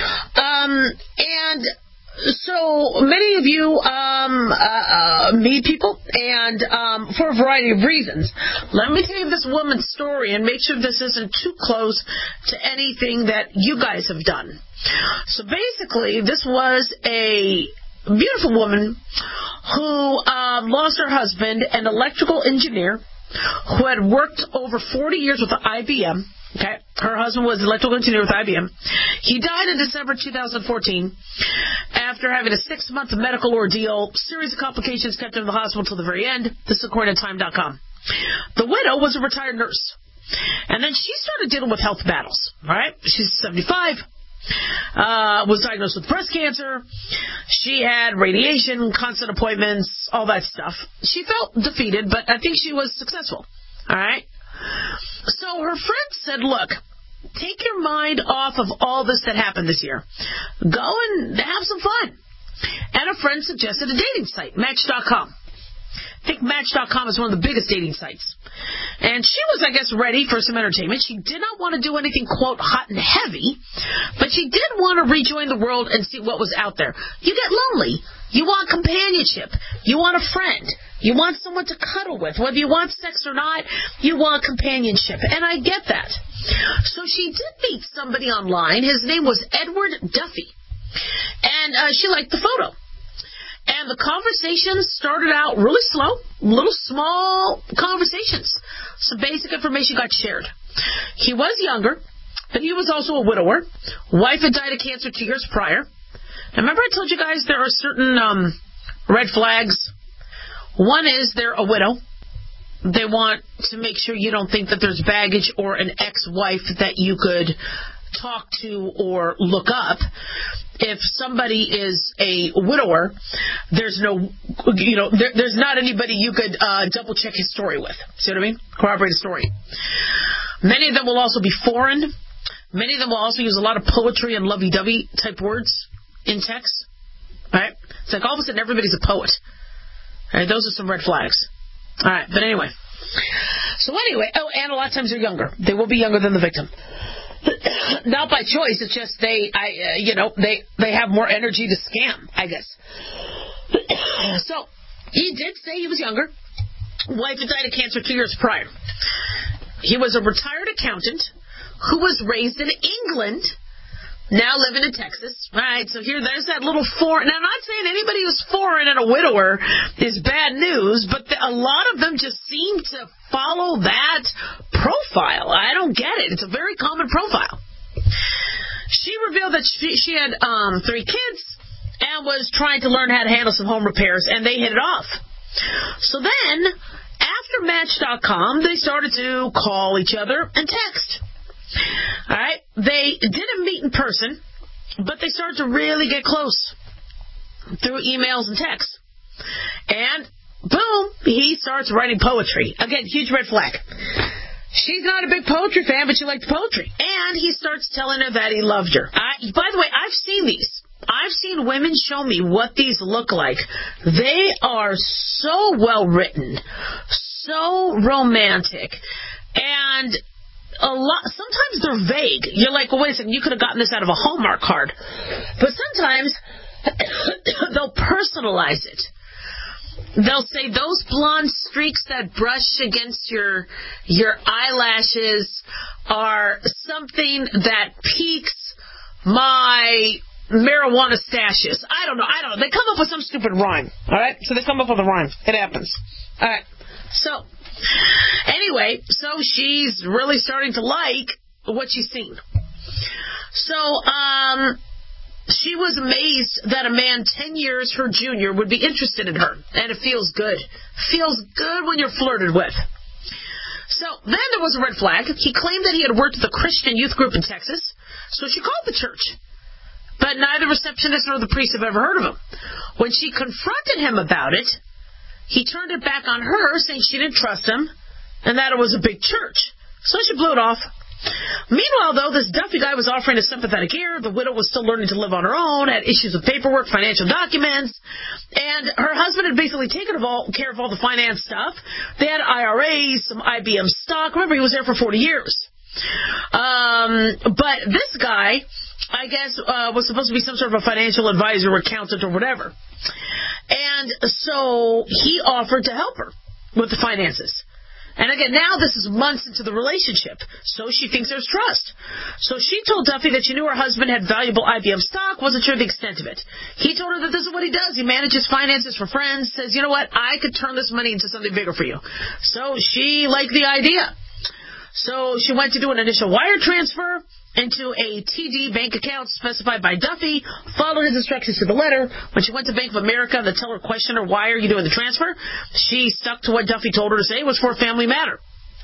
Um, and, So many of you um, uh, uh, meet people, and um, for a variety of reasons. Let me tell you this woman's story and make sure this isn't too close to anything that you guys have done. So basically, this was a beautiful woman who um, lost her husband, an electrical engineer who had worked over forty years with I B M. Okay, her husband was an electrical engineer with I B M. He died in December two thousand fourteen after having a six-month medical ordeal. Series of complications kept him in the hospital until the very end. This is according to time dot com. The widow was a retired nurse, and then she started dealing with health battles. All right, she's seventy-five. Uh, was diagnosed with breast cancer. She had radiation, constant appointments, all that stuff. She felt defeated, but I think she was successful. All right. So her friend said, look, take your mind off of all this that happened this year. Go and have some fun. And a friend suggested a dating site, Match dot com. I think Match dot com is one of the biggest dating sites. And she was, I guess, ready for some entertainment. She did not want to do anything, quote, hot and heavy, but she did want to rejoin the world and see what was out there. You get lonely. You want companionship. You want a friend. You want someone to cuddle with. Whether you want sex or not, you want companionship. And I get that. So she did meet somebody online. His name was Edward Duffy. And uh, she liked the photo. And the conversations started out really slow, little small conversations. Some basic information got shared. He was younger, but he was also a widower. Wife had died of cancer two years prior. And remember I told you guys there are certain um, red flags. One is they're a widow. They want to make sure you don't think that there's baggage or an ex-wife that you could talk to or look up. If somebody is a widower, there's no, you know, there, there's not anybody you could uh, double check his story with. See what I mean? Corroborate his story. Many of them will also be foreign. Many of them will also use a lot of poetry and lovey-dovey type words in text. Right? It's like all of a sudden everybody's a poet. All right, those are some red flags. All right, but anyway. So anyway, oh, and a lot of times they're younger. They will be younger than the victim. Not by choice. It's just they, I, uh, you know, they they have more energy to scam, I guess. So he did say he was younger. Wife had died of cancer two years prior. He was a retired accountant who was raised in England, now living in Texas. All right, so here, there's that little foreign. Now, I'm not saying anybody who's foreign and a widower is bad news, but the, a lot of them just seem to follow that profile. I don't get it. It's a very common profile. She revealed that she, she had um, three kids and was trying to learn how to handle some home repairs, and they hit it off. So then, after Match dot com, they started to call each other and text. All right, they didn't meet in person, but they started to really get close through emails and texts. And boom, he starts writing poetry. Again, huge red flag. She's not a big poetry fan, but she liked poetry. And he starts telling her that he loved her. I, by the way, I've seen these. I've seen women show me what these look like. They are so well written, so romantic, and a lot. Sometimes they're vague. You're like, well, wait a second, you could have gotten this out of a Hallmark card. But sometimes they'll personalize it. They'll say those blonde streaks that brush against your your eyelashes are something that piques my marijuana stashes. I don't know. I don't know. They come up with some stupid rhyme. All right? So they come up with a rhyme. It happens. All right. So, anyway, so she's really starting to like what she's seen. So, um, she was amazed that a man ten years her junior would be interested in her. And it feels good. Feels good when you're flirted with. So then there was a red flag. He claimed that he had worked at the Christian youth group in Texas. So she called the church. But neither receptionist nor the priest have ever heard of him. When she confronted him about it, he turned it back on her, saying she didn't trust him and that it was a big church. So she blew it off. Meanwhile, though, this Duffy guy was offering a sympathetic ear. The widow was still learning to live on her own, had issues with paperwork, financial documents, and her husband had basically taken of all, care of all the finance stuff. They had I R As, some I B M stock. Remember, he was there for forty years. Um, but this guy, I guess, uh, was supposed to be some sort of a financial advisor or accountant or whatever. And so he offered to help her with the finances. And again, now this is months into the relationship, so she thinks there's trust. So she told Duffy that she knew her husband had valuable I B M stock, wasn't sure the extent of it. He told her that this is what he does. He manages finances for friends, says, you know what, I could turn this money into something bigger for you. So she liked the idea. So she went to do an initial wire transfer into a T D bank account specified by Duffy, followed his instructions to the letter. When she went to Bank of America, the teller questioned her, why are you doing the transfer? She stuck to what Duffy told her to say. It was for a family matter.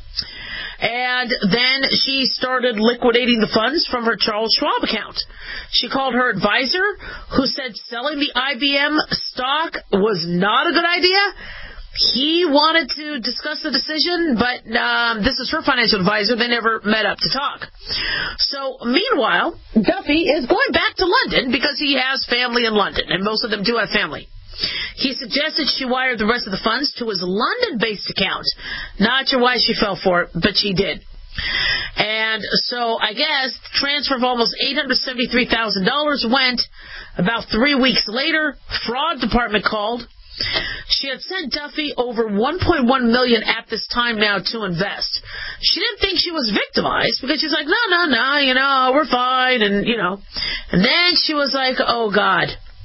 And then she started liquidating the funds from her Charles Schwab account. She called her advisor, who said selling the I B M stock was not a good idea. He wanted to discuss the decision, but um, this is her financial advisor. They never met up to talk. So, meanwhile, Duffy is going back to London because he has family in London, and most of them do have family. He suggested she wire the rest of the funds to his London-based account. Not sure why she fell for it, but she did. And so, I guess, the transfer of almost eight hundred seventy-three thousand dollars went. About three weeks later, fraud department called. She had sent Duffy over one point one million dollars at this time now to invest. She didn't think she was victimized because she's like, no, no, no, you know, we're fine, and, you know. And then she was like, oh, God.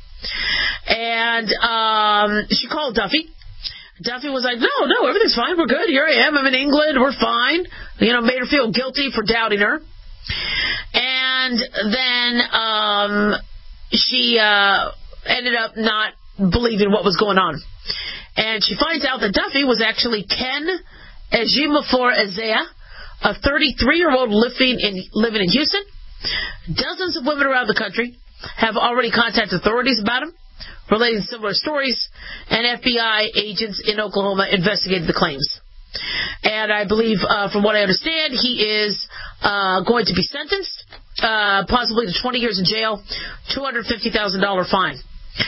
And um, she called Duffy. Duffy was like, no, no, everything's fine, we're good, here I am, I'm in England, we're fine. You know, made her feel guilty for doubting her. And then um, she uh, ended up not believing what was going on. And she finds out that Duffy was actually Ken Ejiofor Isaiah, a thirty-three-year-old living in, living in Houston. Dozens of women around the country have already contacted authorities about him, relating similar stories, and F B I agents in Oklahoma investigated the claims. And I believe, uh, from what I understand, he is uh, going to be sentenced, uh, possibly to twenty years in jail, two hundred fifty thousand dollars fine.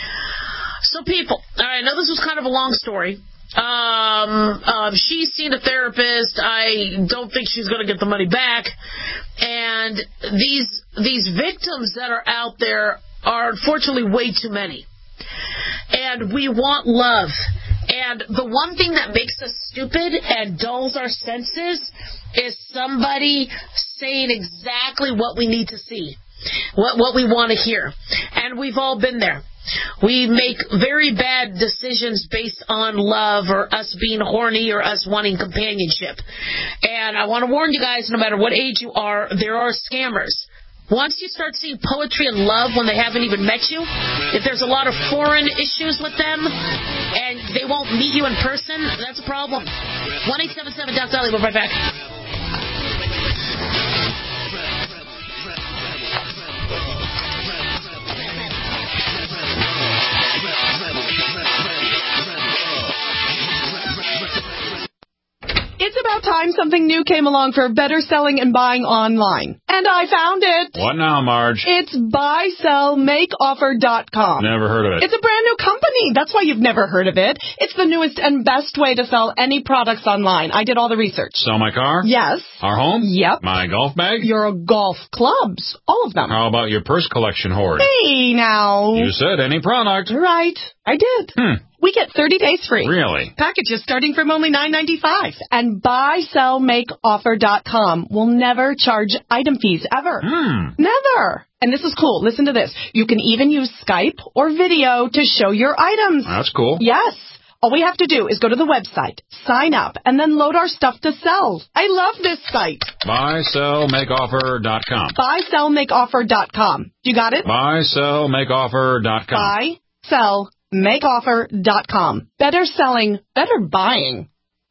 So people, all right, I know this was kind of a long story. Um, um, she's seen a therapist. I don't think she's going to get the money back. And these these victims that are out there are unfortunately way too many. And we want love. And the one thing that makes us stupid and dulls our senses is somebody saying exactly what we need to see, what what we want to hear. And we've all been there. We make very bad decisions based on love or us being horny or us wanting companionship. And I want to warn you guys, no matter what age you are, there are scammers. Once you start seeing poetry and love when they haven't even met you, if there's a lot of foreign issues with them and they won't meet you in person, that's a problem. one eight seven seven Doc Sally. We'll be right back. It's about time something new came along for better selling and buying online. And I found it. What now, Marge? It's buy sell make offer dot com. Never heard of it. It's a brand new company. That's why you've never heard of it. It's the newest and best way to sell any products online. I did all the research. Sell my car? Yes. Our home? Yep. My golf bag? Your golf clubs. All of them. How about your purse collection hoard? Hey, now. You said any product. Right. I did. Hmm. We get thirty days free. Really? Packages starting from only nine ninety-five. And buy sell make offer dot com will never charge item fees ever. Hmm. Never. And this is cool. Listen to this. You can even use Skype or video to show your items. That's cool. Yes. All we have to do is go to the website, sign up, and then load our stuff to sell. I love this site. buy sell make offer dot com. buy sell make offer dot com. You got it? buy sell make offer dot com. buy sell make offer dot com. Better selling, better buying.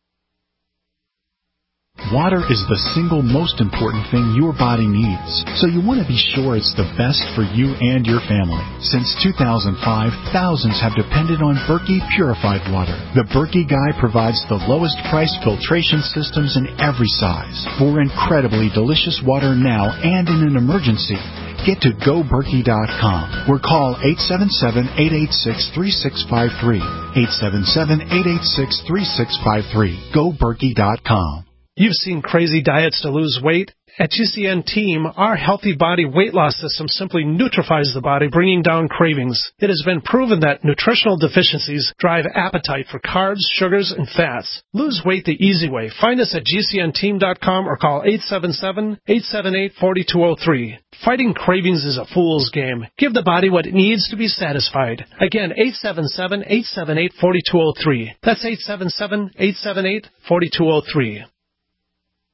Water is the single most important thing your body needs, so you want to be sure it's the best for you and your family. Since two thousand five, thousands have depended on Berkey purified water. The Berkey Guy provides the lowest price filtration systems in every size for incredibly delicious water now and in an emergency. Get to go berkey dot com or call eight seven seven, eight eight six, three six five three. eight seven seven, eight eight six, three six five three. go berkey dot com. You've seen crazy diets to lose weight. At G C N Team, our healthy body weight loss system simply neutralizes the body, bringing down cravings. It has been proven that nutritional deficiencies drive appetite for carbs, sugars, and fats. Lose weight the easy way. Find us at G C N team dot com or call eight seven seven, eight seven eight, four two zero three. Fighting cravings is a fool's game. Give the body what it needs to be satisfied. Again, eight seven seven, eight seven eight, four two zero three. That's eight seven seven, eight seven eight, four two zero three.